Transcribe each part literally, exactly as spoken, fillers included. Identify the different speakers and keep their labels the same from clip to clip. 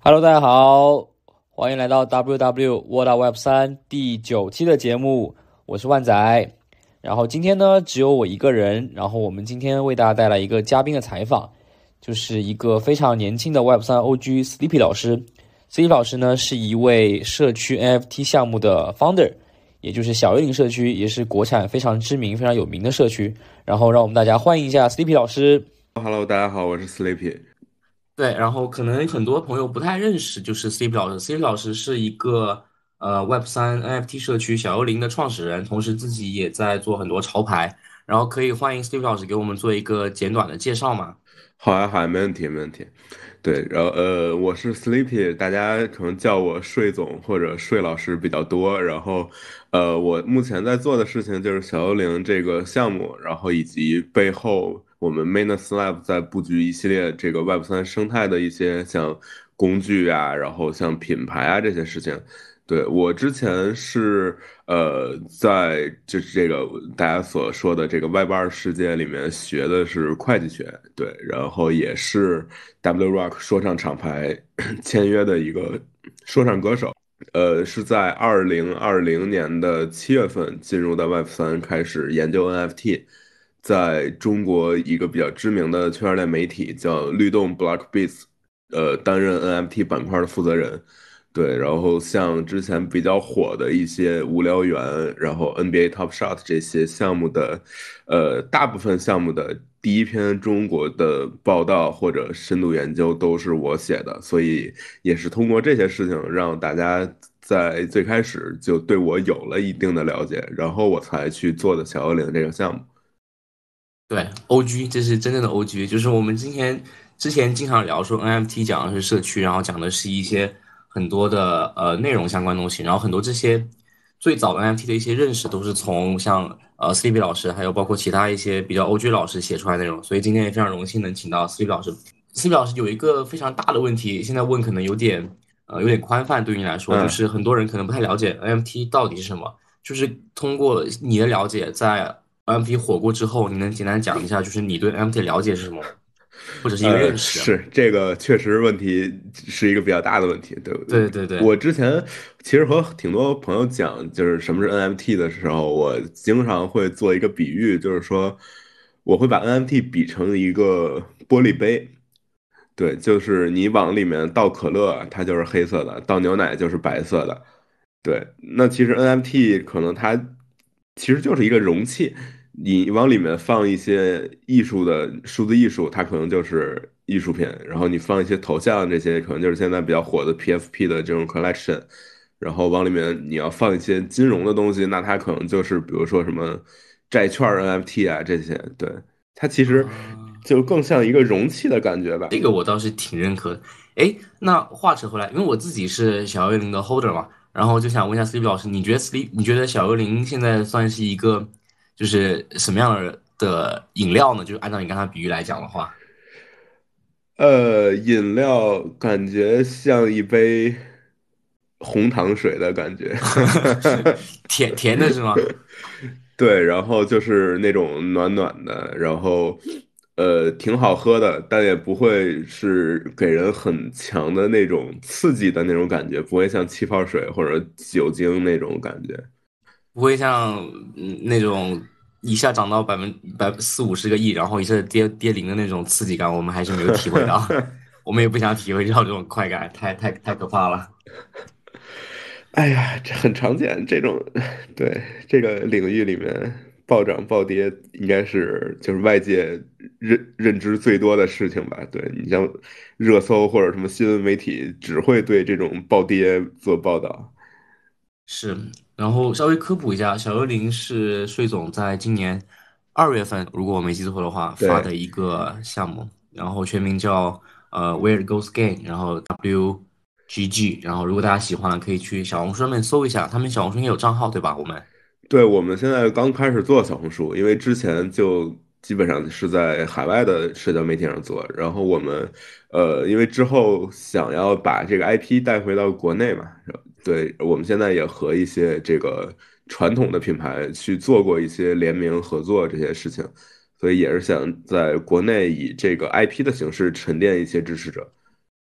Speaker 1: Hello，大家好，欢迎来到 W W What Web 三第九期的节目，我是万仔。然后今天呢，只有我一个人。然后我们今天为大家带来一个嘉宾的采访，就是一个非常年轻的 Web 三 O G Sleepy 老师。Sleepy 老师呢是一位社区 N F T 项目的 founder，也就是小幽灵社区，也是国产非常知名、非常有名的社区。然后让我们大家欢迎一下 Sleepy 老师。
Speaker 2: Hello，大家好，我是 Sleepy。
Speaker 1: 对，然后可能很多朋友不太认识，就是 Steve 老师。Steve 老师是一个呃 Web 三 N F T 社区小幽灵的创始人，同时自己也在做很多潮牌。然后可以欢迎 Steve 老师给我们做一个简短的介绍吗？
Speaker 2: 好呀，好呀，没问题，没问题。对，然后呃，我是 Sleepy，大家可能叫我税总或者税老师比较多。然后，呃，我目前在做的事情就是小幽灵这个项目，然后以及背后我们 Mainnet Lab 在布局一系列这个 Web 三生态的一些像工具啊，然后像品牌啊这些事情。对，我之前是呃，在就是这个大家所说的这个 Web 二世界里面学的是会计学，对，然后也是 W Rock 说唱厂牌签约的一个说唱歌手。呃，是在二零二零年的七月份进入到 Web 三，开始研究 N F T，在中国一个比较知名的区块链媒体叫律动 Blockbeats，呃，担任 N F T 板块的负责人。对，然后像之前比较火的一些无聊猿，然后 N B A Top Shot 这些项目的，呃，大部分项目的第一篇中国的报道或者深度研究都是我写的，所以也是通过这些事情让大家在最开始就对我有了一定的了解，然后我才去做的小幽灵这个项目。
Speaker 1: 对，O G，这是真正的 O G，就是我们今天之前经常聊说 N F T 讲的是社区，然后讲的是一些很多的呃内容相关东西，然后很多这些最早的 N F T 的一些认识都是从像呃 Sleepy 老师，还有包括其他一些比较 O G 老师写出来的内容，所以今天也非常荣幸能请到 Sleepy 老师。Sleepy 老师有一个非常大的问题，现在问可能有点呃有点宽泛，对于你来说，就
Speaker 2: 嗯。
Speaker 1: 是很多人可能不太了解 N F T 到底是什么。就是通过你的了解，在 N F T 火过之后，你能简单讲一下，就是你对 N F T 的了解是什么吗？或者是一个
Speaker 2: 呃，
Speaker 1: 认识？
Speaker 2: 是这个确实问题是一个比较大的问题。对，
Speaker 1: 对对对，
Speaker 2: 我之前其实和挺多朋友讲，就是什么是 N F T 的时候，我经常会做一个比喻，就是说我会把 N F T 比成一个玻璃杯。对，就是你往里面倒可乐，它就是黑色的；倒牛奶就是白色的。对，那其实 N F T 可能它其实就是一个容器，你往里面放一些艺术的数字艺术，它可能就是艺术品，然后你放一些头像，这些可能就是现在比较火的 P F P 的这种 collection，然后往里面你要放一些金融的东西，那它可能就是比如说什么债券 N F T 啊这些，对，它其实
Speaker 1: 啊，
Speaker 2: 就更像一个容器的感觉吧。
Speaker 1: 这个我倒是挺认可的。诶，那话扯回来，因为我自己是小幽灵的 holder 嘛，然后就想问一下 Steve 老师，你觉得 Steve，你觉得小幽灵现在算是一个就是什么样的的饮料呢？就是按照你刚才比喻来讲的话，
Speaker 2: 呃，饮料感觉像一杯红糖水的感觉。
Speaker 1: 甜甜的是吗？
Speaker 2: 对，然后就是那种暖暖的，然后呃挺好喝的，但也不会是给人很强的那种刺激的那种感觉，不会像气泡水或者酒精那种感觉。
Speaker 1: 不会像嗯那种一下涨到百分百四五十个亿，然后一下子跌跌零的那种刺激感，我们还是没有体会到，我们也不想体会到这种快感，太太太可怕了。
Speaker 2: 哎呀，这很常见，这种，对，这个领域里面暴涨暴跌应该是就是外界认认知最多的事情吧？对，你像热搜或者什么新闻媒体只会对这种暴跌做报道。
Speaker 1: 是，然后稍微科普一下，小幽灵是税总在今年二月份，如果我没记错的话，发
Speaker 2: 对，
Speaker 1: 的一个项目，然后全名叫呃 Where It Goes Game，然后 W G G，然后如果大家喜欢了，可以去小红书上面搜一下，他们小红书也有账号，对吧？我们。
Speaker 2: 对，我们现在刚开始做小红书，因为之前就基本上是在海外的社交媒体上做，然后我们，呃，因为之后想要把这个 I P 带回到国内嘛，对，我们现在也和一些这个传统的品牌去做过一些联名合作这些事情，所以也是想在国内以这个 I P 的形式沉淀一些支持者。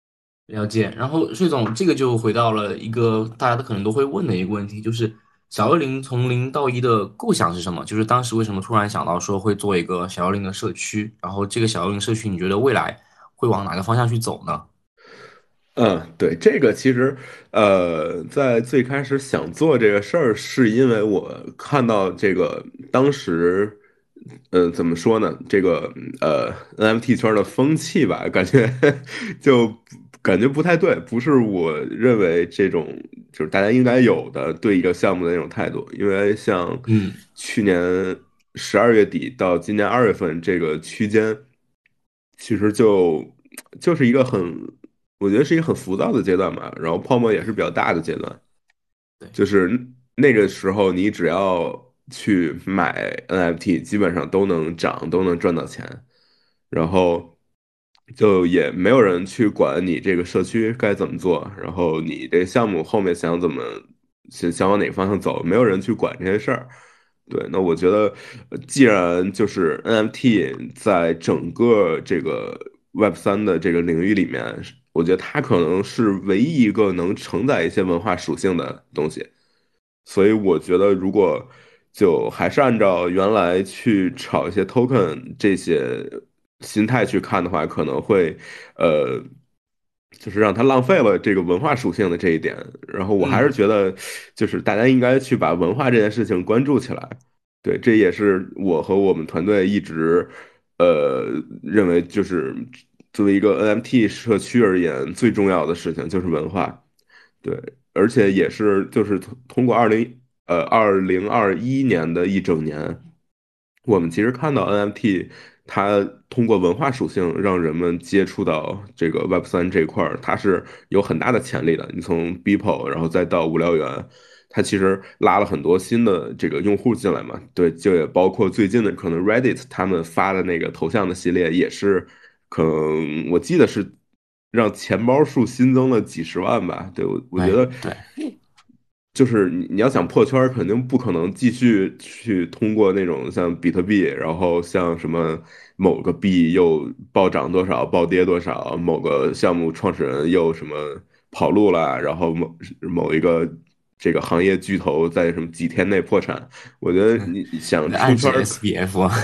Speaker 1: 了解。然后税总，这个就回到了一个大家都可能都会问的一个问题，就是小幽灵从零到一的构想是什么？就是当时为什么突然想到说会做一个小幽灵的社区？然后这个小幽灵社区，你觉得未来会往哪个方向去走呢？
Speaker 2: 嗯，对，这个其实，呃，在最开始想做这个事儿，是因为我看到这个当时，呃，怎么说呢？这个呃，N F T 圈的风气吧，感觉就感觉不太对，不是我认为这种就是大家应该有的对一个项目的那种态度。因为像
Speaker 1: 嗯
Speaker 2: 去年十二月底到今年二月份这个区间。其实就就是一个很，我觉得是一个很浮躁的阶段吧，然后泡沫也是比较大的阶段，
Speaker 1: 对，
Speaker 2: 就是那个时候你只要去买 N F T，基本上都能涨，都能赚到钱，然后就也没有人去管你这个社区该怎么做，然后你这项目后面想怎么想想往哪个方向走，没有人去管这些事儿。对，那我觉得，呃既然就是 N F T 在整个这个 Web 三的这个领域里面，我觉得它可能是唯一一个能承载一些文化属性的东西。所以我觉得，如果就还是按照原来去炒一些 token 这些心态去看的话，可能会，呃，就是让它浪费了这个文化属性的这一点。然后我还是
Speaker 1: 嗯。
Speaker 2: 觉得，就是大家应该去把文化这件事情关注起来。对，这也是我和我们团队一直，呃，认为就是作为一个 N F T 社区而言，最重要的事情就是文化。对，而且也是就是通通过二零呃二零二一年的一整年，我们其实看到 N F T 它通过文化属性让人们接触到这个 Web 三这一块儿，它是有很大的潜力的。你从 Beeple，然后再到无聊猿，它其实拉了很多新的这个用户进来嘛。对，就也包括最近的可能 Reddit 他们发的那个头像的系列，也是可能我记得是让钱包数新增了几十万吧。对，我我觉得。
Speaker 1: 对对
Speaker 2: 就是你你要想破圈儿，肯定不可能继续去通过那种像比特币，然后像什么某个币又暴涨多少、暴跌多少，某个项目创始人又什么跑路了，然后某某一个这个行业巨头在什么几天内破产。我觉得你想
Speaker 1: 你在暗指
Speaker 2: 出圈儿，
Speaker 1: S B F 啊？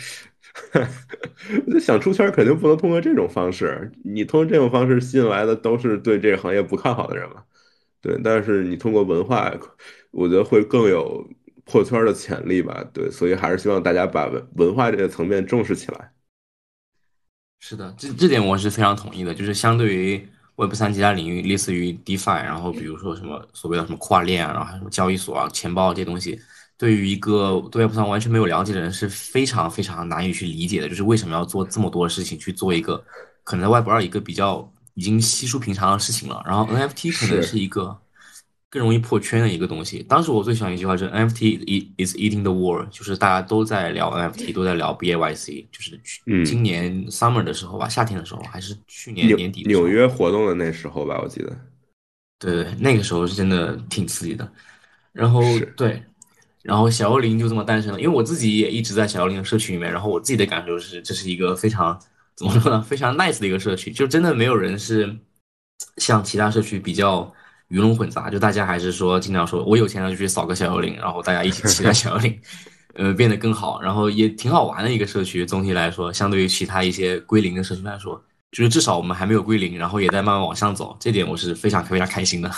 Speaker 2: 想出圈儿肯定不能通过这种方式，你通过这种方式吸引来的都是对这个行业不看好的人嘛。对，但是你通过文化，我觉得会更有破圈儿的潜力吧。对，所以还是希望大家把文文化这个层面重视起来。
Speaker 1: 是的，这这点我是非常同意的。就是相对于 Web 三其他领域，类似于 DeFi，然后比如说什么所谓的什么跨链啊，然后还有什么交易所啊、钱包啊这些东西，对于一个对 Web 三完全没有了解的人是非常非常难以去理解的。就是为什么要做这么多的事情去做一个可能在 Web 二一个比较已经稀疏平常的事情了，然后 N F T 可能是
Speaker 2: 是，
Speaker 1: 一个更容易破圈的一个东西。当时我最喜欢一句话就是 N F T is eating the world，就是大家都在聊 N F T，都在聊 B A Y C，就是去今
Speaker 2: 嗯，
Speaker 1: 年 summer 的时候吧，夏天的时候，还是去年
Speaker 2: 纽
Speaker 1: 年底的时候，
Speaker 2: 纽约活动的那时候吧，我记得
Speaker 1: 对对，那个时候是真的挺刺激的。然后
Speaker 2: 是，
Speaker 1: 对，然后小幽灵就这么诞生了。因为我自己也一直在小幽灵的社区里面，然后我自己的感受是，这是一个非常怎么说呢，非常 nice 的一个社区，就真的没有人是像其他社区比较鱼龙混杂，就大家还是说经常说我有钱了就去扫个小幽灵，然后大家一起期待小幽灵，呃，变得更好，然后也挺好玩的一个社区。总体来说，相对于其他一些归零的社区来说，就是至少我们还没有归零，然后也在慢慢往上走，这点我是非常非常开心的。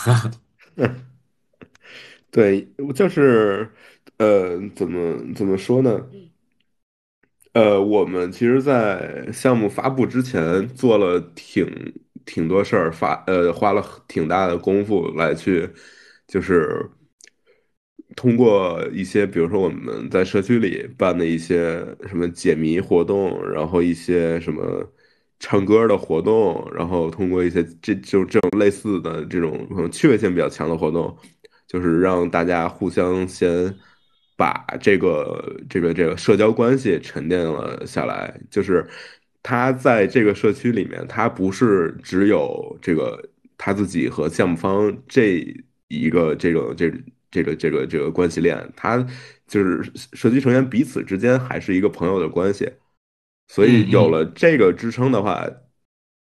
Speaker 2: 对，就是呃，怎么怎么说呢？呃，我们其实，在项目发布之前做了挺挺多事儿，发呃花了挺大的功夫来去，就是通过一些，比如说我们在社区里办的一些什么解谜活动，然后一些什么唱歌的活动，然后通过一些这就这种类似的这种可能趣味性比较强的活动，就是让大家互相先把这个这个这个社交关系沉淀了下来。就是他在这个社区里面，他不是只有这个他自己和项目方这一个这种这这个这个这个关系链，他就是社区成员彼此之间还是一个朋友的关系。所以有了
Speaker 1: 嗯嗯，
Speaker 2: 这个支撑的话，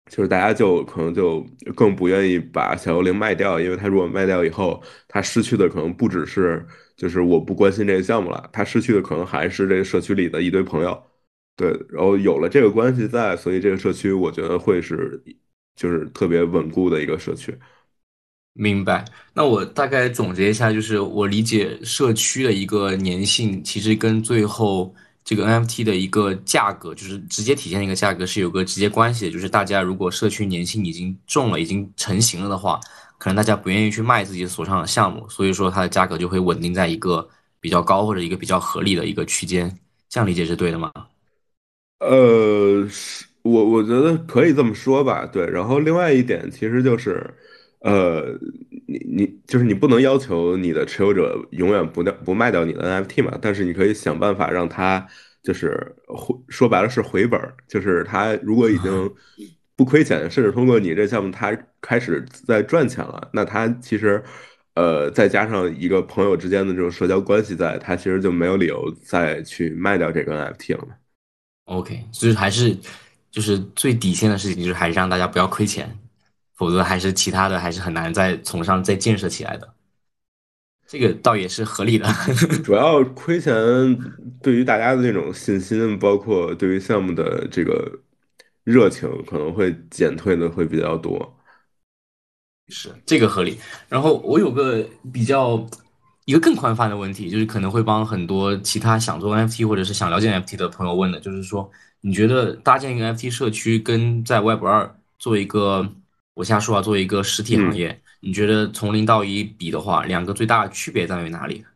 Speaker 2: 就是大家就可能就更不愿意把小幽灵卖掉，因为他如果卖掉以后，他失去的可能不只是就是我不关心这个项目了，他失去的可能还是这个社区里的一堆朋友。对，然后有了这个关系在，所以这个社区我觉得会是就是特别稳固的一个社区。
Speaker 1: 明白。那我大概总结一下，就是我理解社区的一个粘性，其实跟最后这个 N F T 的一个价格，就是直接体现的一个价格是有个直接关系的。就是大家如果社区粘性已经重了，已经成型了的话，可能大家不愿意去卖自己手上的项目，所以说它的价格就会稳定在一个比较高或者一个比较合理的一个区间。这样理解是对的吗？
Speaker 2: 呃，是我我觉得可以这么说吧，对。然后另外一点其实就是，呃，你你就是你不能要求你的持有者永远不掉不卖掉你的 N F T 嘛，但是你可以想办法让他就是回说白了是回本儿，就是他如果已经不亏钱，甚至通过你这项目他开始在赚钱了，那他其实。呃，再加上一个朋友之间的这种社交关系在，他其实就没有理由再去卖掉这个 N F T 了嘛。
Speaker 1: OK，就是还是就是最底线的事情，就是还是让大家不要亏钱，否则还是其他的还是很难再从上再建设起来的。这个倒也是合理的。
Speaker 2: 主要亏钱对于大家的那种信心，包括对于项目的这个热情，可能会减退的会比较多。
Speaker 1: 是这个合理。然后我有个比较一个更宽泛的问题，就是可能会帮很多其他想做 N F T 或者是想了解 N F T 的朋友问的，就是说，你觉得搭建一个 N F T 社区跟在 Web 二做一个，我瞎说啊，做一个实体行
Speaker 2: 嗯。
Speaker 1: 业，你觉得从零到一比的话，两个最大的区别在于哪里？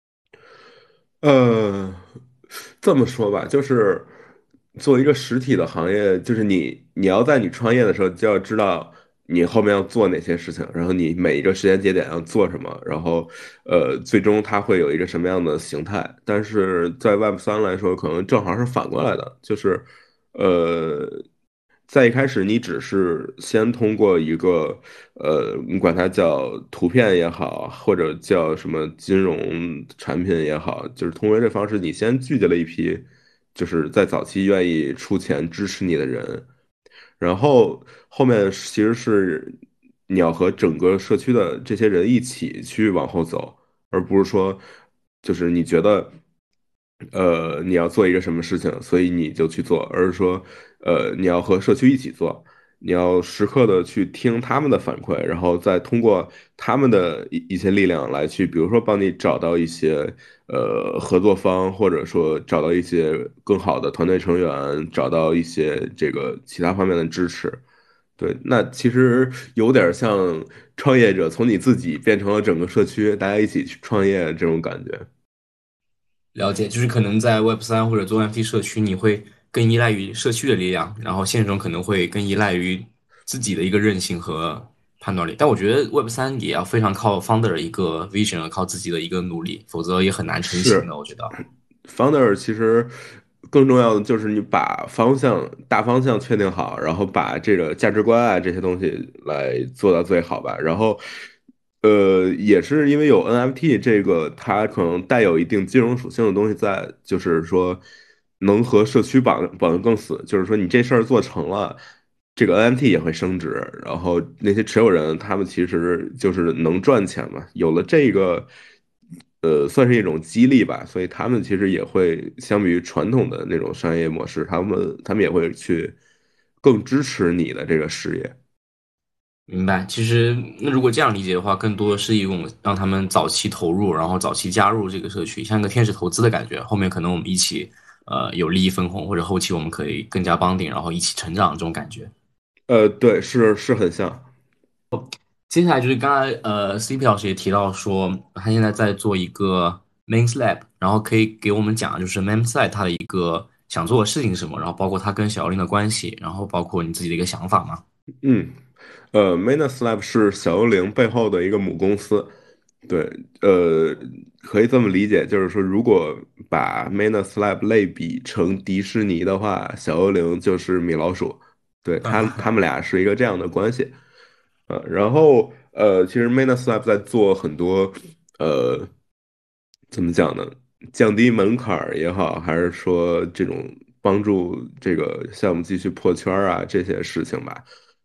Speaker 2: 呃，这么说吧，就是做一个实体的行业，就是你你要在你创业的时候就要知道你后面要做哪些事情，然后你每一个时间节点要做什么，然后呃，最终它会有一个什么样的形态。但是在 Web 三来说，可能正好是反过来的，就是呃，在一开始你只是先通过一个呃，你管它叫图片也好，或者叫什么金融产品也好，就是通过这方式，你先聚集了一批，就是在早期愿意出钱支持你的人，然后后面其实是你要和整个社区的这些人一起去往后走，而不是说就是你觉得呃你要做一个什么事情，所以你就去做，而是说呃你要和社区一起做。你要时刻的去听他们的反馈，然后再通过他们的一一些力量来去，比如说帮你找到一些呃合作方，或者说找到一些更好的团队成员，找到一些这个其他方面的支持。对，那其实有点像创业者从你自己变成了整个社区，大家一起去创业这种感觉。
Speaker 1: 了解，就是可能在 Web 三或者做 N F T 社区，你会更依赖于社区的力量，然后现实中可能会更依赖于自己的一个韧性和判断力。但我觉得 Web 三也要非常靠 founder 的一个 vision，靠自己的一个努力，否则也很难成型
Speaker 2: 是
Speaker 1: 的。我觉得。
Speaker 2: ，founder 其实更重要的就是你把方向、大方向确定好，然后把这个价值观啊这些东西来做到最好吧。然后，呃，也是因为有 N F T 这个，它可能带有一定金融属性的东西在，就是说能和社区绑绑得更死。就是说你这事儿做成了。这个 N F T 也会升值，然后那些持有人他们其实就是能赚钱嘛，有了这个，呃，算是一种激励吧，所以他们其实也会相比于传统的那种商业模式，他们他们也会去更支持你的这个事业。
Speaker 1: 明白。其实，那如果这样理解的话，更多的是一种让他们早期投入，然后早期加入这个社区，像个天使投资的感觉。后面可能我们一起，呃，有利益分红，或者后期我们可以更加帮顶，然后一起成长这种感觉。
Speaker 2: 呃，对，是是很像。
Speaker 1: 接下来就是刚才呃，C P 老师也提到说，他现在在做一个 Main Lab，然后可以给我们讲，就是 Main Lab 它的一个想做的事情是什么，然后包括他跟小妖灵的关系，然后包括你自己的一个想法嘛。
Speaker 2: 嗯，呃，Manus Lab 是小幽灵背后的一个母公司。对，呃，可以这么理解，就是说，如果把 Manus Lab 类比成迪士尼的话，小幽灵就是米老鼠。对，他他们俩是一个这样的关系。呃，然后呃，其实 Manus Lab 在做很多呃，怎么讲呢？降低门槛儿也好，还是说这种帮助这个项目继续破圈儿啊这些事情吧。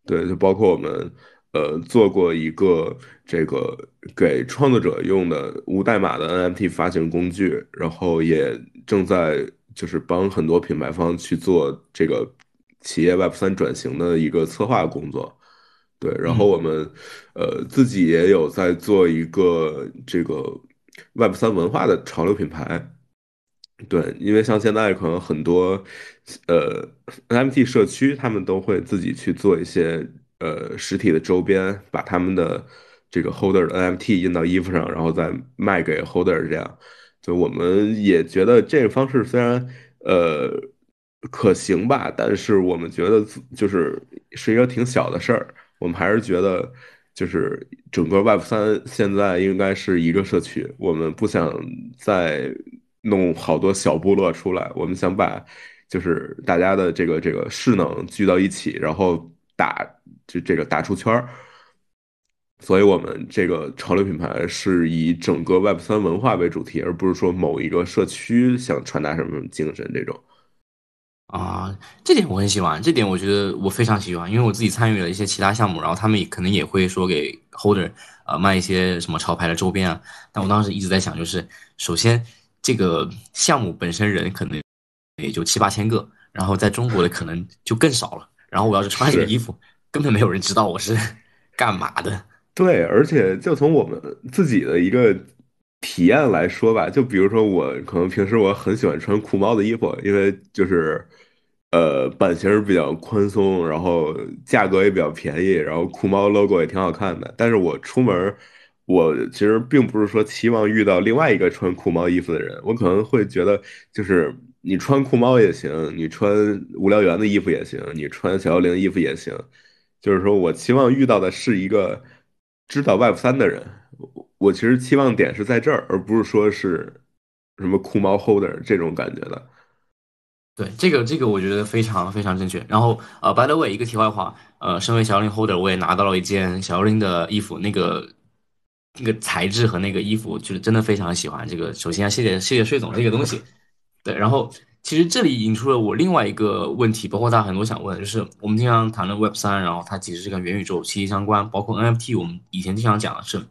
Speaker 2: 对，就包括我们呃做过一个这个给创作者用的无代码的 N F T 发行工具，然后也正在就是帮很多品牌方去做这个企业 Web 三转型的一个策划工作。对，然后我
Speaker 1: 嗯。
Speaker 2: 们呃自己也有在做一个这个 Web 三文化的潮流品牌。对，因为像现在可能很多呃 N F T 社区，他们都会自己去做一些呃实体的周边，把他们的这个 holder 的 N F T 印到衣服上，然后再卖给 holder 这样。就我们也觉得这个方式虽然呃可行吧，但是我们觉得就是是一个挺小的事儿。我们还是觉得，就是整个 Web 三现在应该是一个社区，我们不想再弄好多小部落出来，我们想把就是大家的这个这个势能聚到一起，然后打这这个打出圈儿。所以我们这个潮流品牌是以整个 Web 三文化为主题，而不是说某一个社区想传达什么精神这种。
Speaker 1: 啊，这点我很喜欢，这点我觉得我非常喜欢，因为我自己参与了一些其他项目，然后他们也可能也会说给 holder 呃卖一些什么潮牌的周边啊，但我当时一直在想，就是首先这个项目本身人可能也就七八千个，然后在中国的可能就更少了，然后我要是穿这个衣
Speaker 2: 是。
Speaker 1: 服，根本没有人知道我是干嘛的。
Speaker 2: 对，而且就从我们自己的一个体验来说吧，就比如说我可能平时我很喜欢穿酷猫的衣服，因为就是呃版型儿比较宽松，然后价格也比较便宜，然后酷猫 logo 也挺好看的。但是我出门儿我其实并不是说期望遇到另外一个穿酷猫衣服的人，我可能会觉得就是你穿酷猫也行，你穿无聊猿的衣服也行，你穿小妖灵衣服也行。就是说我期望遇到的是一个知道 Web 三的人，我我其实期望点是在这儿，而不是说是什么酷猫 holder 这种感觉的。
Speaker 1: 对，这个这个我觉得非常非常正确。然后呃，by the way，一个题外话，呃，身为小妖灵 holder，我也拿到了一件小妖灵的衣服，那个那个材质和那个衣服，就是真的非常喜欢。这个首先要谢谢谢谢税总这个东西。对，然后其实这里引出了我另外一个问题，包括大家很多想问，就是我们经常谈论 Web 三，然后它其实是跟元宇宙息息相关，包括 N F T，我们以前经常讲的是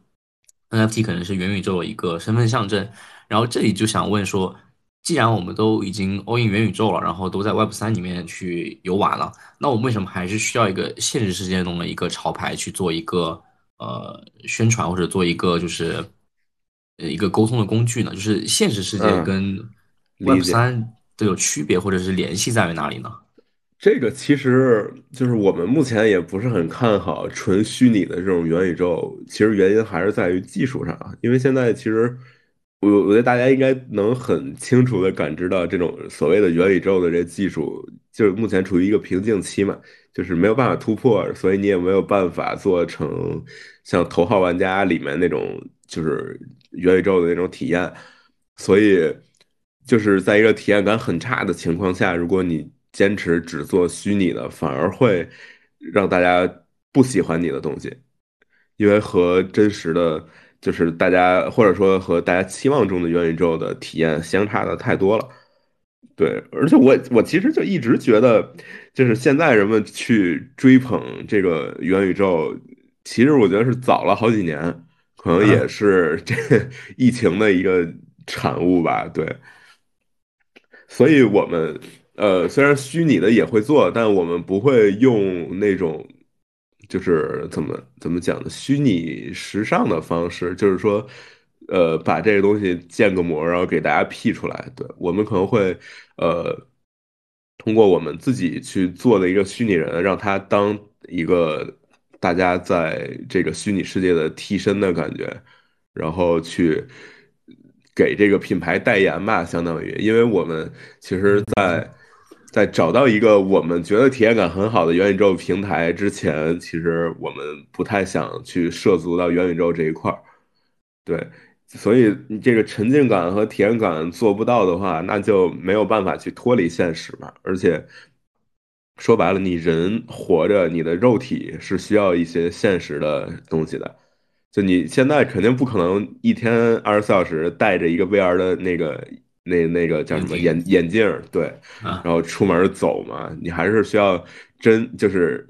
Speaker 1: N F T 可能是元宇宙的一个身份象征，然后这里就想问说，既然我们都已经 all in 元宇宙了，然后都在 Web 三里面去游玩了，那我们为什么还是需要一个现实世界中的一个潮牌去做一个呃宣传或者做一个就是呃一个沟通的工具呢？就是现实世界
Speaker 2: 嗯，
Speaker 1: 跟 Web
Speaker 2: 理解。
Speaker 1: 三都有区别或者是联系在于哪里呢？
Speaker 2: 这个其实就是我们目前也不是很看好纯虚拟的这种元宇宙，其实原因还是在于技术上啊。因为现在其实我我觉得大家应该能很清楚的感知到，这种所谓的元宇宙的这技术，就是目前处于一个瓶颈期嘛，就是没有办法突破，所以你也没有办法做成像《头号玩家》里面那种就是元宇宙的那种体验。所以就是在一个体验感很差的情况下，如果你坚持只做虚拟的，反而会让大家不喜欢你的东西，因为和真实的，就是大家或者说和大家期望中的元宇宙的体验相差的太多了。对，而且我我其实就一直觉得，就是现在人们去追捧这个元宇宙，其实我觉得是早了好几年，可能也是这疫情的一个产物吧。对，所以我们呃虽然虚拟的也会做，但我们不会用那种就是怎么怎么讲呢，虚拟时尚的方式，就是说呃把这个东西建个模，然后给大家 P 出来。对，我们可能会呃通过我们自己去做的一个虚拟人，让他当一个大家在这个虚拟世界的替身的感觉。然后去给这个品牌代言吧，相当于，因为我们其实在在找到一个我们觉得体验感很好的元宇宙平台之前，其实我们不太想去涉足到元宇宙这一块儿。对，所以你这个沉浸感和体验感做不到的话，那就没有办法去脱离现实嘛。而且说白了，你人活着，你的肉体是需要一些现实的东西的。就你现在肯定不可能一天二十四小时戴着一个 V R 的那个那那个叫什么
Speaker 1: 眼镜
Speaker 2: 眼眼镜儿，对，然
Speaker 1: 啊，
Speaker 2: 后出门走嘛，你还是需要真就是。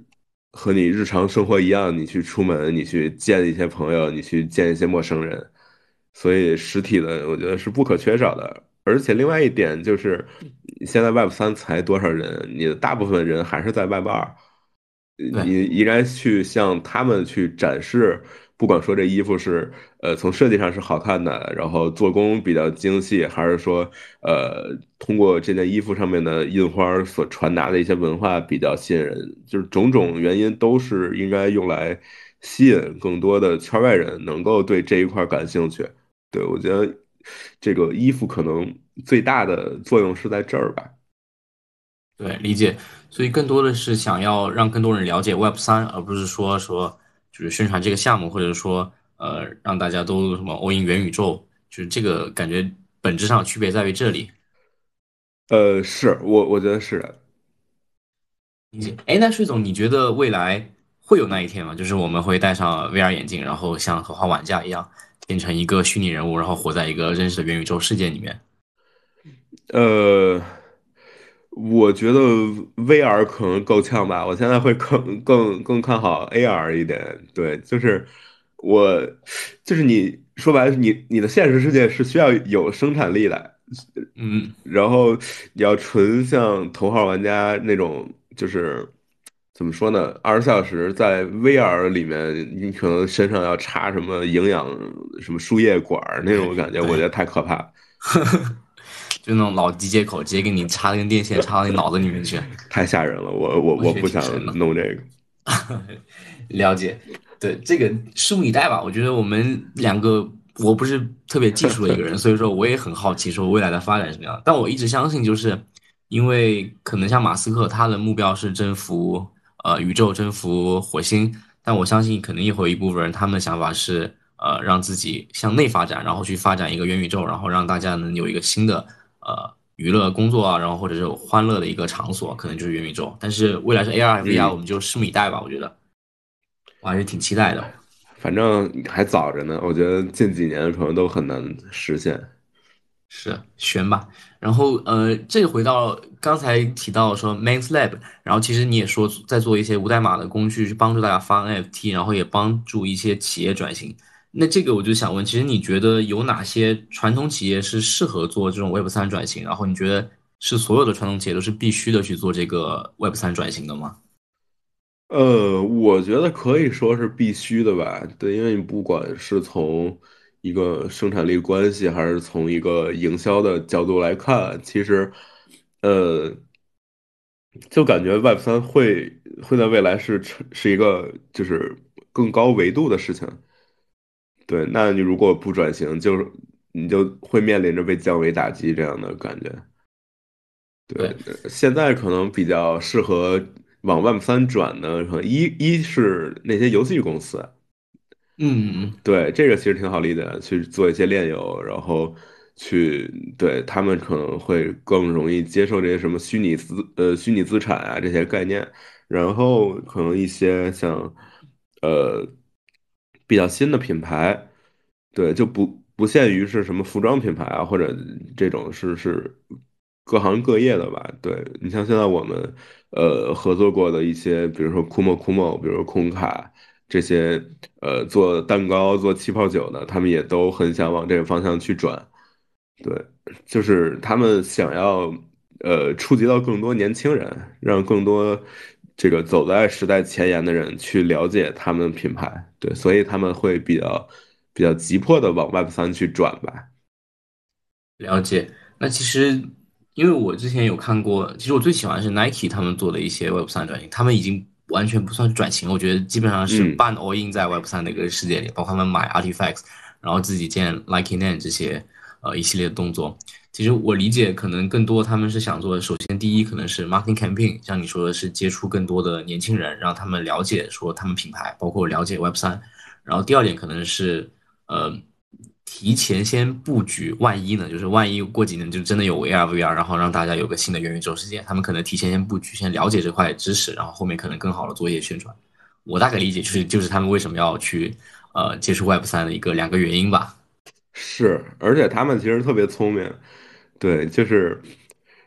Speaker 2: 和你日常生活一样，你去出门，你去见一些朋友，你去见一些陌生人，所以实体的我觉得是不可缺少的。而且另外一点就是，现在 Web 三才多少人，你的大部分人还是在 Web 二，
Speaker 1: 对。
Speaker 2: 你应该去向他们去展示，不管说这衣服是呃从设计上是好看的，然后做工比较精细，还是说呃通过这件衣服上面的印花儿所传达的一些文化比较吸引人，就是种种原因都是应该用来吸引更多的圈外人能够对这一块儿感兴趣。对，我觉得这个衣服可能最大的作用是在这儿吧。
Speaker 1: 对，理解。所以更多的是想要让更多人了解 Web 三，而不是说说就是宣传这个项目，或者说呃让大家都什么 all in 元宇宙，就是这个感觉本质上区别在于这里。
Speaker 2: 呃，是我我觉得是的。
Speaker 1: 理解。哎，那税总，你觉得未来会有那一天吗？就是我们会戴上 V R 眼镜，然后像《头号玩家》一样，变成一个虚拟人物，然后活在一个真实的元宇宙世界里面？
Speaker 2: 呃，我觉得 V R 可能够呛吧，我现在会更更更看好 A R 一点。对，就是我，就是你说白了，你你的现实世界是需要有生产力的，
Speaker 1: 嗯，
Speaker 2: 然后你要纯像头号玩家那种，就是怎么说呢？二十四小时在 V R 里面，你可能身上要插什么营养、什么输液管儿那种感觉，我觉
Speaker 1: 对，
Speaker 2: 得太可怕了。
Speaker 1: 就那种老机接口，直接给你插根电线插到你脑子里面去，
Speaker 2: 太吓人了，我我
Speaker 1: 我觉得
Speaker 2: 我不想
Speaker 1: 挺神的。
Speaker 2: 弄这个。
Speaker 1: 了解，对，这个拭目以待吧。我觉得我们两个，我不是特别技术的一个人，所以说我也很好奇说未来的发展是什么样。但我一直相信，就是因为可能像马斯克，他的目标是征服呃宇宙，征服火星，但我相信可能也会有一部分人，他们的想法是呃让自己向内发展，然后去发展一个元宇宙，然后让大家能有一个新的呃娱乐工作啊，然后或者是欢乐的一个场所，可能就是元宇宙。但是未来是 A R、V R，我
Speaker 2: 嗯，
Speaker 1: 们就拭目以待吧。我觉得。我还是挺期待的。
Speaker 2: 反正还早着呢，我觉得近几年可能都很难实现。
Speaker 1: 是悬吧？然后呃，这个回到刚才提到说 Main Lab，然后其实你也说在做一些无代码的工具，去帮助大家发 N F T，然后也帮助一些企业转型。那这个我就想问，其实你觉得有哪些传统企业是适合做这种 Web 三转型？然后你觉得是所有的传统企业都是必须的去做这个 Web 三转型的吗？
Speaker 2: 呃，我觉得可以说是必须的吧。对，因为你不管是从一个生产力关系，还是从一个营销的角度来看，其实，呃，就感觉 Web 三会会在未来是成是一个就是更高维度的事情。对，那你如果不转型，就是你就会面临着被降维打击这样的感觉。对，
Speaker 1: 对，
Speaker 2: 呃现在可能比较适合往 Web 三转的，可能一一是那些游戏公司。
Speaker 1: 嗯嗯，嗯
Speaker 2: 对，这个其实挺好理解的，去做一些炼油，然后去，对，他们可能会更容易接受这些什么虚拟资呃虚拟资产啊这些概念，然后可能一些像呃比较新的品牌，对，就不不限于是什么服装品牌啊，或者这种是是各行各业的吧。对，你像现在我们呃合作过的一些，比如说库莫库莫，比如说空卡。这些呃做蛋糕、做气泡酒的，他们也都很想往这个方向去转。对，就是他们想要呃触及到更多年轻人，让更多这个走在时代前沿的人去了解他们品牌。对，所以他们会比较比较急迫的往 Web 三去转吧。
Speaker 1: 了解。那其实，因为我之前有看过，其实我最喜欢的是 Nike 他们做的一些 Web 三转型，他们已经完全不算是转型了，我觉得基本上是
Speaker 2: 嗯，
Speaker 1: 半 all in 在 Web 三的一个世界里，包括他们买 Artifacts，然后自己建 Nike Land 这些呃一系列的动作。其实我理解，可能更多他们是想做的，首先第一可能是 marketing campaign，像你说的是接触更多的年轻人，让他们了解说他们品牌，包括了解 Web 三。然后第二点可能是呃提前先布局，万一呢，就是万一过几年就真的有 A R V R，然后让大家有个新的元宇宙世界，他们可能提前先布局，先了解这块知识，然后后面可能更好的做一些宣传。我大概理解就是就是他们为什么要去呃接触 Web 三的一个两个原因吧。
Speaker 2: 是，而且他们其实特别聪明。对，就是。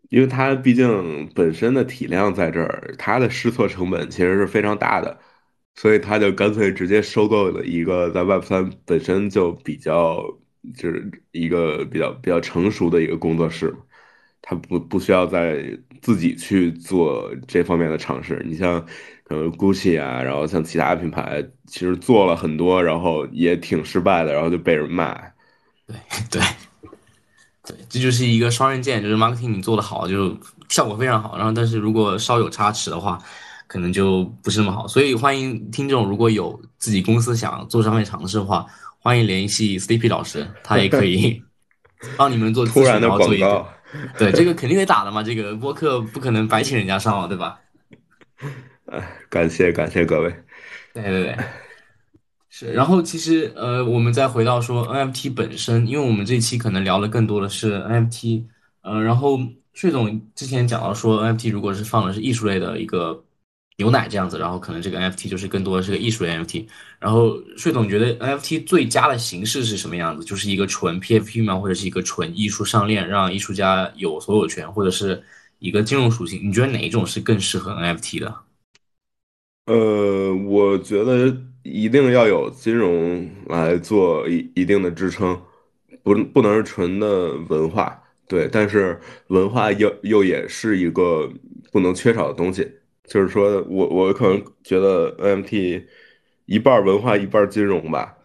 Speaker 2: 因为它毕竟本身的体量在这儿，它的试错成本其实是非常大的，所以他就干脆直接收购了一个在 Web 三本身就比较就是一个比较比较成熟的一个工作室嘛，他不不需要再自己去做这方面的尝试。你像可能 Gucci 啊，然后像其他品牌，其实做了很多，然后也挺失败的，然后就被人骂。
Speaker 1: 对对对，这就是一个双刃剑，就是 marketing 你做的好，就效果非常好，然后但是如果稍有差池的话，可能就不是那么好。所以欢迎听众如果有自己公司想做这方面尝试的话，欢迎联系 Sleepy 老师，他也可以帮你们做咨询，然
Speaker 2: 突然的
Speaker 1: 后做一个。
Speaker 2: 广告，
Speaker 1: 对，这个肯定得打的嘛，这个播客不可能白请人家上了，对吧？
Speaker 2: 哎，感谢感谢各位。
Speaker 1: 对对对。是，然后其实呃，我们再回到说 N F T 本身，因为我们这期可能聊的更多的是 N F T，呃，然后税总之前讲到说 N F T 如果是放的是艺术类的一个牛奶这样子，然后可能这个 N F T 就是更多的是个艺术类 N F T，然后税总觉得 N F T 最佳的形式是什么样子？就是一个纯 P F P 吗？或者是一个纯艺术上链，让艺术家有所有权，或者是一个金融属性？你觉得哪一种是更适合 N F T 的？
Speaker 2: 呃，我觉得一定要有金融来做一一定的支撑，不不能是纯的文化，对，但是文化又又也是一个不能缺少的东西。就是说我我可能觉得 N F T 一半儿文化一半儿金融吧。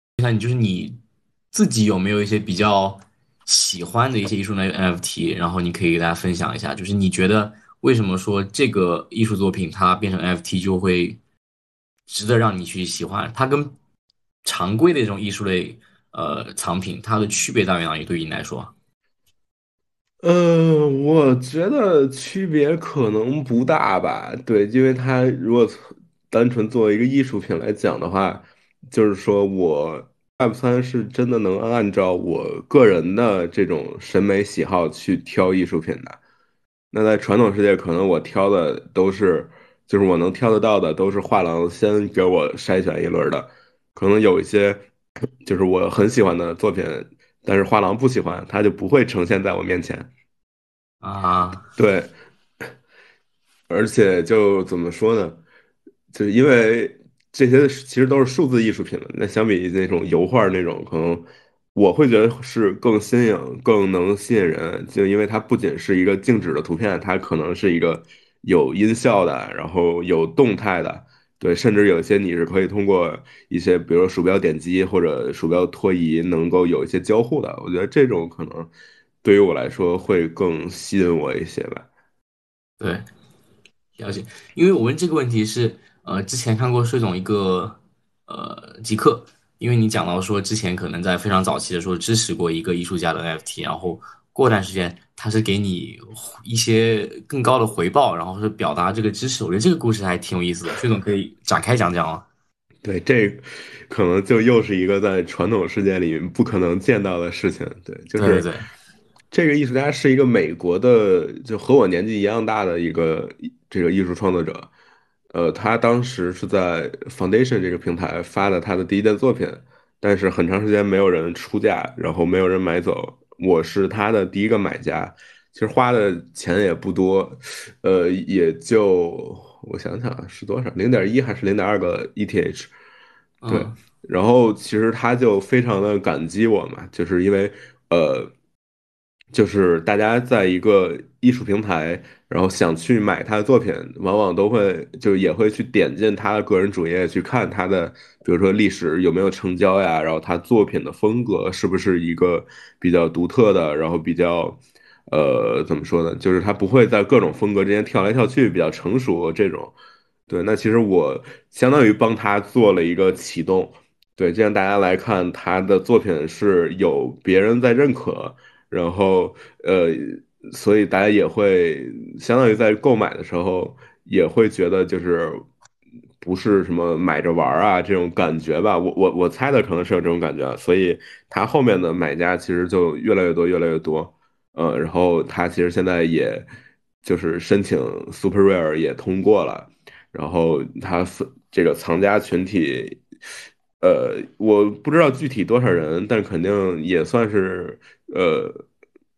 Speaker 1: 自己有没有一些比较喜欢的一些艺术类 N F T，然后你可以给大家分享一下，就是你觉得为什么说这个艺术作品它变成 N F T 就会值得让你去喜欢？它跟常规的这种艺术类呃藏品，它的区别在于哪里？对于你来说？
Speaker 2: 呃，我觉得区别可能不大吧，对，因为它如果从单纯作为一个艺术品来讲的话，就是说我 Web 三是真的能按照我个人的这种审美喜好去挑艺术品的。那在传统世界，可能我挑的都是，就是我能挑得到的，都是画廊先给我筛选一轮儿的，可能有一些就是我很喜欢的作品，但是画廊不喜欢，它就不会呈现在我面前。
Speaker 1: 啊，
Speaker 2: 对，而且就怎么说呢？就是因为这些其实都是数字艺术品了，那相比那种油画那种，可能我会觉得是更新颖、更能吸引人。就因为它不仅是一个静止的图片，它可能是一个有音效的，然后有动态的，对，甚至有一些你是可以通过一些，比如说鼠标点击或者鼠标拖移，能够有一些交互的。我觉得这种可能对于我来说会更吸引我一些吧。
Speaker 1: 对。了解，因为我问这个问题是，呃，之前看过税总一个呃极客，因为你讲到说之前可能在非常早期的时候支持过一个艺术家的 N F T，然后过段时间他是给你一些更高的回报，然后是表达这个支持，我觉得这个故事还挺有意思的，税总可以展开讲讲吗？
Speaker 2: 对，这可能就又是一个在传统世界里不可能见到的事情。对，就是
Speaker 1: 对对对，
Speaker 2: 这个艺术家是一个美国的，就和我年纪一样大的一个这个艺术创作者。呃，他当时是在 Foundation 这个平台发的他的第一件作品，但是很长时间没有人出价，然后没有人买走。我是他的第一个买家，其实花的钱也不多，呃，也就我想想啊是多少，零点一还是零点二个 E T H，对，
Speaker 1: 嗯，
Speaker 2: 然后其实他就非常的感激我嘛，就是因为呃，就是大家在一个艺术平台，然后想去买他的作品，往往都会就也会去点进他的个人主页去看他的，比如说历史有没有成交呀，然后他作品的风格是不是一个比较独特的，然后比较。呃，怎么说呢？就是他不会在各种风格之间跳来跳去，比较成熟这种。对，那其实我相当于帮他做了一个启动，对，这样大家来看他的作品是有别人在认可，然后呃，所以大家也会相当于在购买的时候也会觉得就是不是什么买着玩儿啊这种感觉吧，我我我猜的可能是有这种感觉啊，所以他后面的买家其实就越来越多，越来越多。呃，然后他其实现在也就是申请 Super Rare 也通过了，然后他是这个藏家群体，呃，我不知道具体多少人，但肯定也算是呃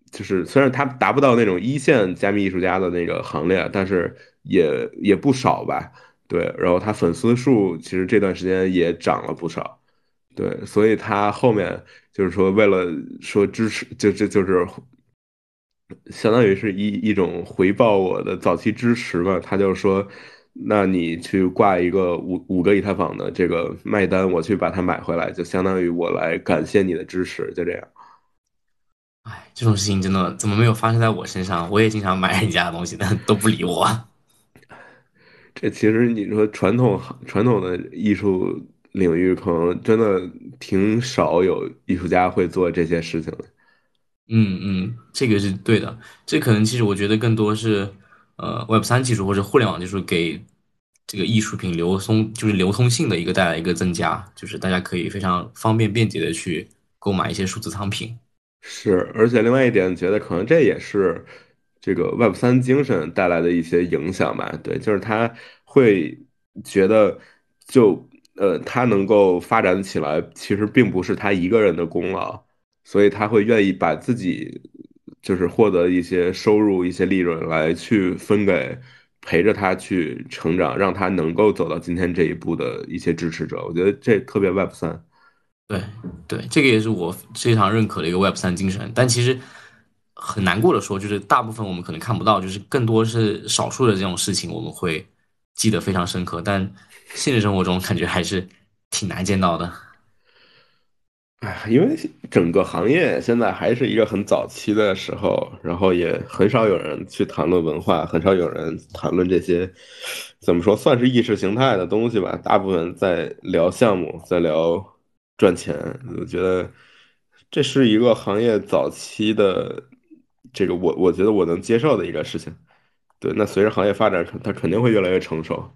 Speaker 2: 就是虽然他达不到那种一线加密艺术家的那个行列，但是也也不少吧。对，然后他粉丝数其实这段时间也涨了不少。对，所以他后面就是说，为了说支持，就就就是相当于是一一种回报我的早期支持吧。他就说，那你去挂一个五五个以太坊的这个卖单，我去把它买回来，就相当于我来感谢你的支持，就这样。
Speaker 1: 哎，这种事情真的怎么没有发生在我身上？我也经常买人家的东西，但都不理我。
Speaker 2: 这其实你说传统传统的艺术领域，可能真的挺少有艺术家会做这些事情的。
Speaker 1: 嗯嗯，这个是对的。这可能其实我觉得更多是呃 Web 三技术或者互联网技术给这个艺术品流通就是流通性的一个带来一个增加，就是大家可以非常方便便捷的去购买一些数字藏品。
Speaker 2: 是，而且另外一点，觉得可能这也是这个 Web 三精神带来的一些影响吧。对，就是他会觉得就，呃，他能够发展起来，其实并不是他一个人的功劳，所以他会愿意把自己就是获得一些收入、一些利润来去分给陪着他去成长，让他能够走到今天这一步的一些支持者。我觉得这特别 Web 三。
Speaker 1: 对对，这个也是我非常认可的一个 Web 三精神。但其实很难过的说，就是大部分我们可能看不到，就是更多是少数的这种事情我们会记得非常深刻，但现实生活中感觉还是挺难见到的。
Speaker 2: 哎呀，因为整个行业现在还是一个很早期的时候，然后也很少有人去谈论文化，很少有人谈论这些，怎么说，算是意识形态的东西吧。大部分在聊项目，在聊赚钱。我觉得这是一个行业早期的这个我我觉得我能接受的一个事情。对，那随着行业发展，它肯定会越来越成熟。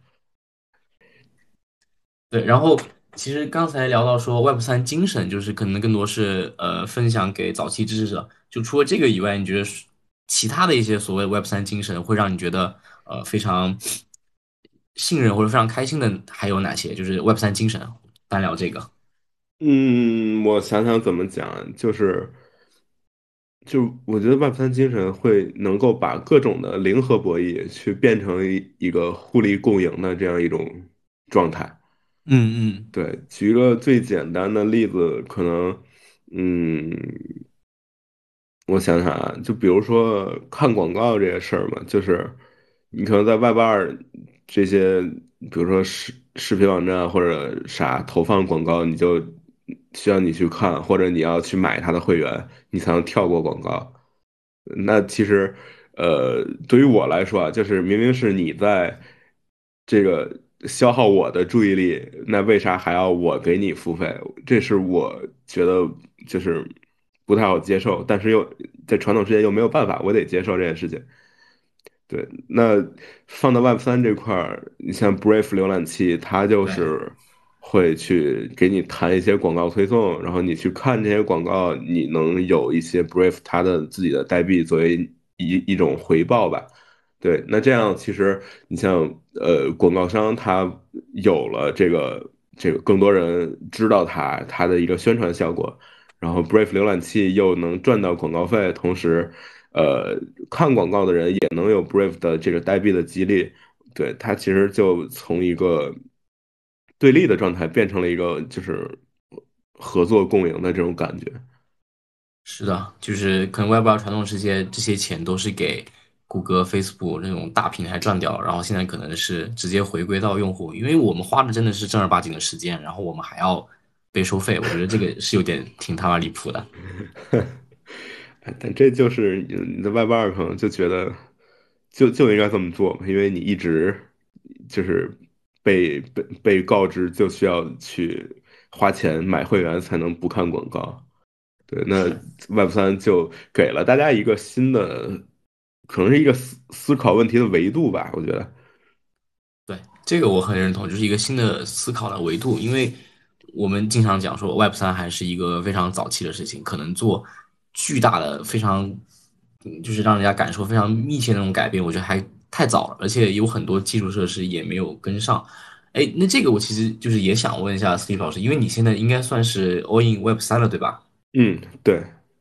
Speaker 1: 对，然后其实刚才聊到说 Web 三精神，就是可能更多是呃分享给早期支持者。就除了这个以外，你觉得是其他的一些所谓 Web 三精神会让你觉得呃非常信任或者非常开心的还有哪些？就是 Web 三精神，单聊这个。
Speaker 2: 嗯，我想想怎么讲，就是。就我觉得 Web 三精神会能够把各种的零和博弈去变成一一个互利共赢的这样一种状态。
Speaker 1: 嗯嗯
Speaker 2: 对，举一个最简单的例子，可能，嗯，我想想啊，就比如说看广告这个事儿嘛，就是你可能在 Web 二这些，比如说视视频网站或者啥投放广告，你就需要你去看，或者你要去买它的会员，你才能跳过广告。那其实，呃，对于我来说啊，就是明明是你在这个消耗我的注意力，那为啥还要我给你付费？这是我觉得就是不太好接受，但是又在传统世界又没有办法，我得接受这件事情。对，那放到 Web 三这块儿，你像 Brave 浏览器，它就
Speaker 1: 对，
Speaker 2: 是会去给你弹一些广告推送，然后你去看这些广告，你能有一些 Brave 它的自己的代币作为一一种回报吧。对，那这样其实你像呃广告商他有了这个这个更多人知道它它的一个宣传效果，然后 Brave 浏览器又能赚到广告费，同时呃看广告的人也能有 Brave 的这个代币的激励。对，它其实就从一个对立的状态变成了一个就是合作共赢的这种感觉。
Speaker 1: 是的，就是可能 Web 二传统世界这些钱都是给谷歌、Facebook 那种大平台赚掉，然后现在可能是直接回归到用户，因为我们花的真的是正儿八经的时间，然后我们还要被收费，我觉得这个是有点挺他妈离谱的。
Speaker 2: 哎但这就是你的外 b 二可能就觉得就就应该这么做嘛，因为你一直就是被被被告知就需要去花钱买会员才能不看广告。对，那
Speaker 1: 是。
Speaker 2: Web 三就给了大家一个新的，可能是一个思思考问题的维度吧，我觉得。
Speaker 1: 对，这个我很认同，就是一个新的思考的维度。因为我们经常讲说，Web 三还是一个非常早期的事情，可能做巨大的、非常嗯就是让人家感受非常密切的那种改变，我觉得还太早了，而且有很多基础设施也没有跟上。哎，那这个我其实就是也想问一下 Steve 老师，因为你现在应该算是 all in Web 三了，对吧？
Speaker 2: 嗯，对。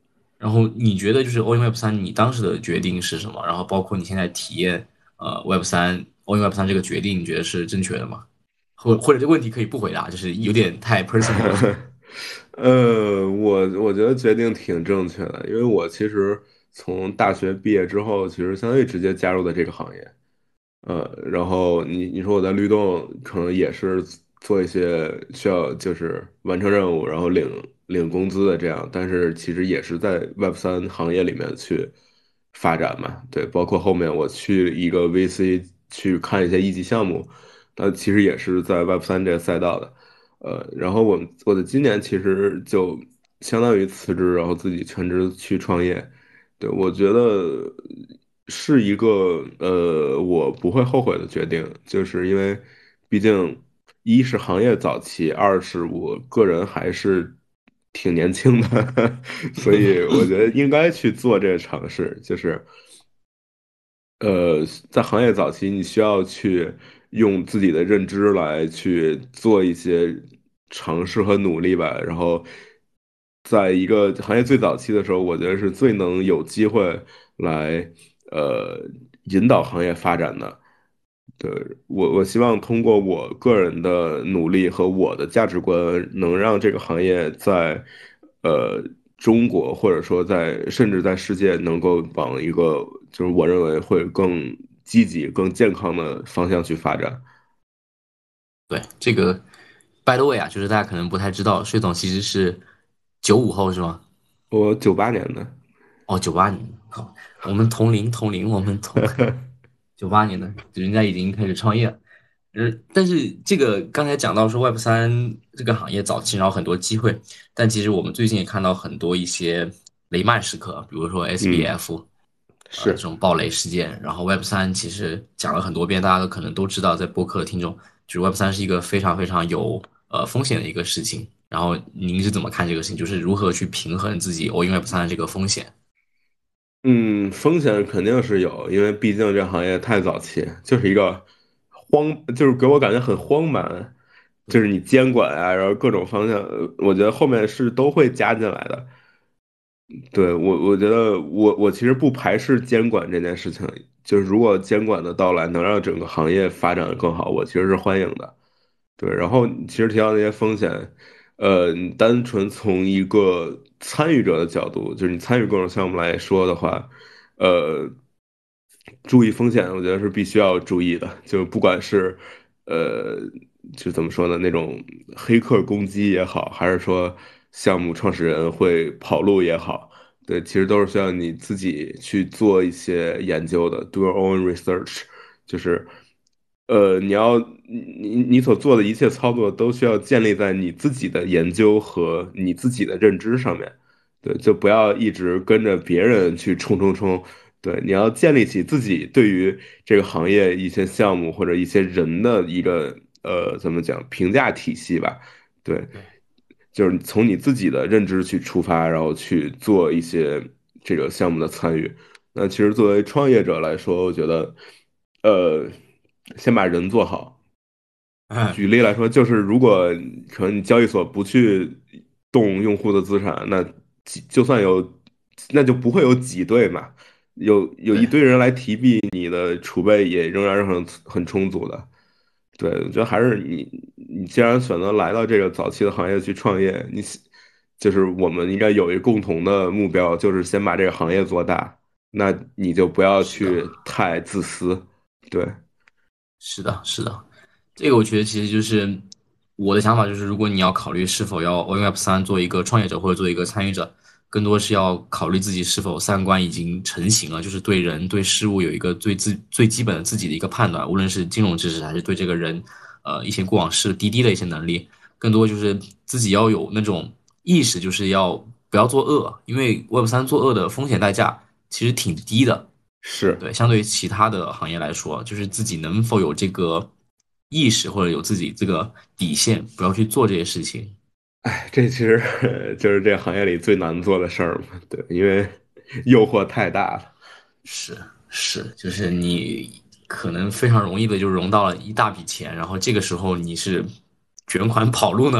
Speaker 1: 然后你觉得就是 All in Web 三，你当时的决定是什么？然后包括你现在体验呃 Web 三 All in Web 三这个决定，你觉得是正确的吗？或或者这个问题可以不回答，就是有点太 personal 了。
Speaker 2: 呃，我我觉得决定挺正确的，因为我其实从大学毕业之后，其实相当于直接加入的这个行业。呃，然后你你说我在律动可能也是做一些需要就是完成任务，然后领领工资的这样，但是其实也是在 Web 三行业里面去发展嘛。对，包括后面我去一个 V C 去看一些一级项目，那其实也是在 Web 三这个赛道的。呃，然后我我的今年其实就相当于辞职，然后自己全职去创业。对，我觉得是一个呃，我不会后悔的决定，就是因为毕竟一是行业早期，二是我个人还是挺年轻的，所以我觉得应该去做这个尝试，就是呃，在行业早期，你需要去用自己的认知来去做一些尝试和努力吧。然后，在一个行业最早期的时候，我觉得是最能有机会来呃引导行业发展的。对，我，我希望通过我个人的努力和我的价值观，能让这个行业在呃中国，或者说在甚至在世界，能够往一个就是我认为会更积极、更健康的方向去发展。
Speaker 1: 对，这个 by the way 啊，就是大家可能不太知道，税总其实是九五后是吗？
Speaker 2: 我九八年的。
Speaker 1: 哦，九八年，好，我们同龄同龄，我们同九八年的，人家已经开始创业了。嗯，但是这个刚才讲到说 Web 三这个行业早期，然后很多机会，但其实我们最近也看到很多一些雷曼时刻，比如说
Speaker 2: 嗯，
Speaker 1: S B F，呃，这
Speaker 2: 是。
Speaker 1: 种暴雷事件。然后 Web 三其实讲了很多遍，大家都可能都知道，在播客的听众，就是 Web 三是一个非常非常有呃风险的一个事情。然后您是怎么看这个事情？就是如何去平衡自己 All in Web 三的这个风险？
Speaker 2: 嗯，风险肯定是有，因为毕竟这行业太早期，就是一个荒，就是给我感觉很荒蛮，就是你监管啊，然后各种方向，呃我觉得后面是都会加进来的。对，我，我觉得我我其实不排斥监管这件事情，就是如果监管的到来能让整个行业发展的更好，我其实是欢迎的。对，然后你其实提到那些风险，呃，你单纯从一个参与者的角度，就是你参与各种项目来说的话，呃，注意风险，我觉得是必须要注意的。就不管是，呃，就怎么说呢，那种黑客攻击也好，还是说项目创始人会跑路也好，对，其实都是需要你自己去做一些研究的，do your own research，就是。呃，你要你你所做的一切操作都需要建立在你自己的研究和你自己的认知上面，对，就不要一直跟着别人去冲冲冲，对，你要建立起自己对于这个行业一些项目或者一些人的一个呃怎么讲评价体系吧，对，
Speaker 1: 对，
Speaker 2: 就是从你自己的认知去出发，然后去做一些这个项目的参与。那其实作为创业者来说，我觉得，呃，先把人做好。举例来说，就是如果可能你交易所不去动用户的资产，那几就算有，那就不会有挤兑嘛。有有一
Speaker 1: 对，
Speaker 2: 堆人来提币，你的储备也仍然是很很充足的。对，我觉得还是你，你既然选择来到这个早期的行业去创业，你就是我们应该有一个共同的目标，就是先把这个行业做大。那你就不要
Speaker 1: 是的。
Speaker 2: 去太自私。对，
Speaker 1: 是的，是的，这个我觉得其实就是我的想法，就是如果你要考虑是否要 O Web 三做一个创业者或者做一个参与者，更多是要考虑自己是否三观已经成型了，就是对人对事物有一个最自最基本的自己的一个判断，无论是金融知识还是对这个人呃一些过往事滴滴的一些能力，更多就是自己要有那种意识，就是要不要作恶，因为 Web 三作恶的风险代价其实挺低的。
Speaker 2: 是。
Speaker 1: 对，相对于其他的行业来说，就是自己能否有这个意识或者有自己这个底线，不要去做这些事情。
Speaker 2: 哎，这其实就是这个行业里最难做的事儿嘛。对，因为诱惑太大了。
Speaker 1: 是是，就是你可能非常容易的就融到了一大笔钱，然后这个时候你是卷款跑路呢，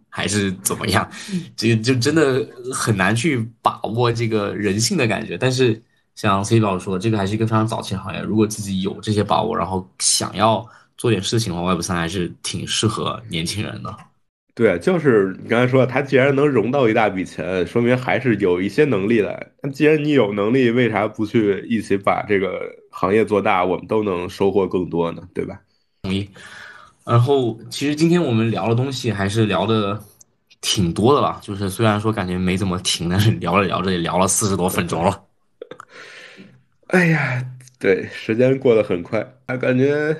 Speaker 1: 还是怎么样，这个就真的很难去把握这个人性的感觉。但是像 C 老师说，这个还是一个非常早期的行业，如果自己有这些把握，然后想要做点事情的话 ，Web 三还是挺适合年轻人的。
Speaker 2: 对，就是你刚才说，他既然能融到一大笔钱，说明还是有一些能力的。那既然你有能力，为啥不去一起把这个行业做大，我们都能收获更多呢？对吧？
Speaker 1: 然后，其实今天我们聊的东西还是聊的挺多的了，就是虽然说感觉没怎么停，但是聊着聊着也聊了四十多分钟了。
Speaker 2: 哎呀，对，时间过得很快，啊，感觉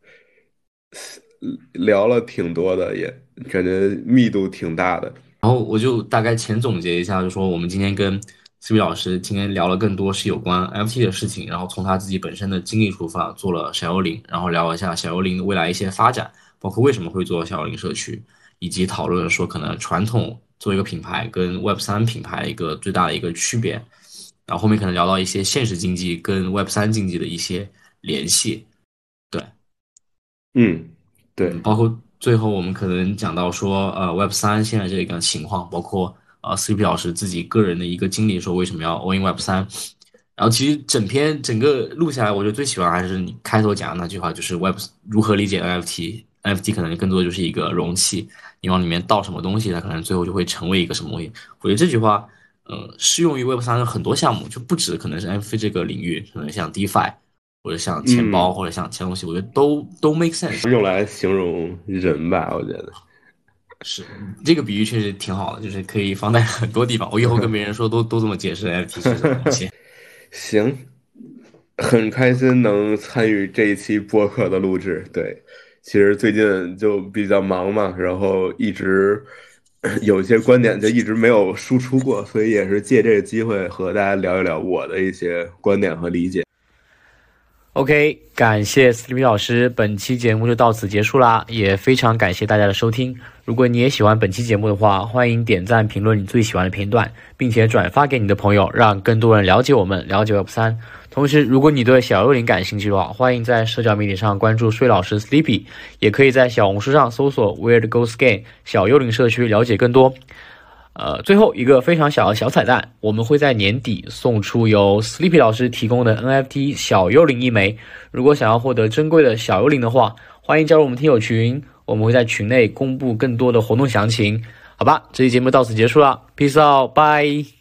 Speaker 2: 聊了挺多的，也感觉密度挺大的。
Speaker 1: 然后我就大概浅总结一下，就说我们今天跟思雨老师今天聊了更多是有关 F T 的事情，然后从他自己本身的经历出发，做了小幽灵，然后聊一下小幽灵的未来一些发展，包括为什么会做小幽灵社区，以及讨论说可能传统做一个品牌跟 Web 三品牌一个最大的一个区别，然后后面可能聊到一些现实经济跟 Web 三经济的一些联系。对。
Speaker 2: 嗯，对，
Speaker 1: 嗯，包括最后我们可能讲到说，呃，Web 三现在这个情况，包括呃 C P 老师自己个人的一个经历，说为什么要 all in Web 三。然后其实整篇整个录下来，我觉得最喜欢还是你开头讲的那句话，就是 Web 如何理解 N F T，N F T 可能更多的就是一个容器，你往里面倒什么东西，它可能最后就会成为一个什么东西。我觉得这句话，呃，适用于 Web 三的很多项目，就不止可能是 N F T 这个领域，可能像 DeFi。或者像钱包，
Speaker 2: 嗯，
Speaker 1: 或者像其他东西，我觉得都都 make sense。
Speaker 2: 用来形容人吧，我觉得。
Speaker 1: 是这个比喻确实挺好的，就是可以放在很多地方。我以后跟别人说都都这么解释 N F T 是什么东西。
Speaker 2: 行，很开心能参与这一期播客的录制。对，其实最近就比较忙嘛，然后一直有一些观点就一直没有输出过，所以也是借这个机会和大家聊一聊我的一些观点和理解。
Speaker 1: OK，感谢 Sleepy 老师，本期节目就到此结束啦，也非常感谢大家的收听。如果你也喜欢本期节目的话，欢迎点赞、评论你最喜欢的片段，并且转发给你的朋友，让更多人了解我们，了解 Web 三。同时，如果你对小幽灵感兴趣的话，欢迎在社交媒体上关注睡老师 Sleepy， 也可以在小红书上搜索 Weird Ghost Game 小幽灵社区了解更多。呃，最后一个非常小的小彩蛋，我们会在年底送出由 Sleepy 老师提供的 N F T 小幽灵一枚。如果想要获得珍贵的小幽灵的话，欢迎加入我们听友群，我们会在群内公布更多的活动详情。好吧，这期节目到此结束了 ，Peace out，拜。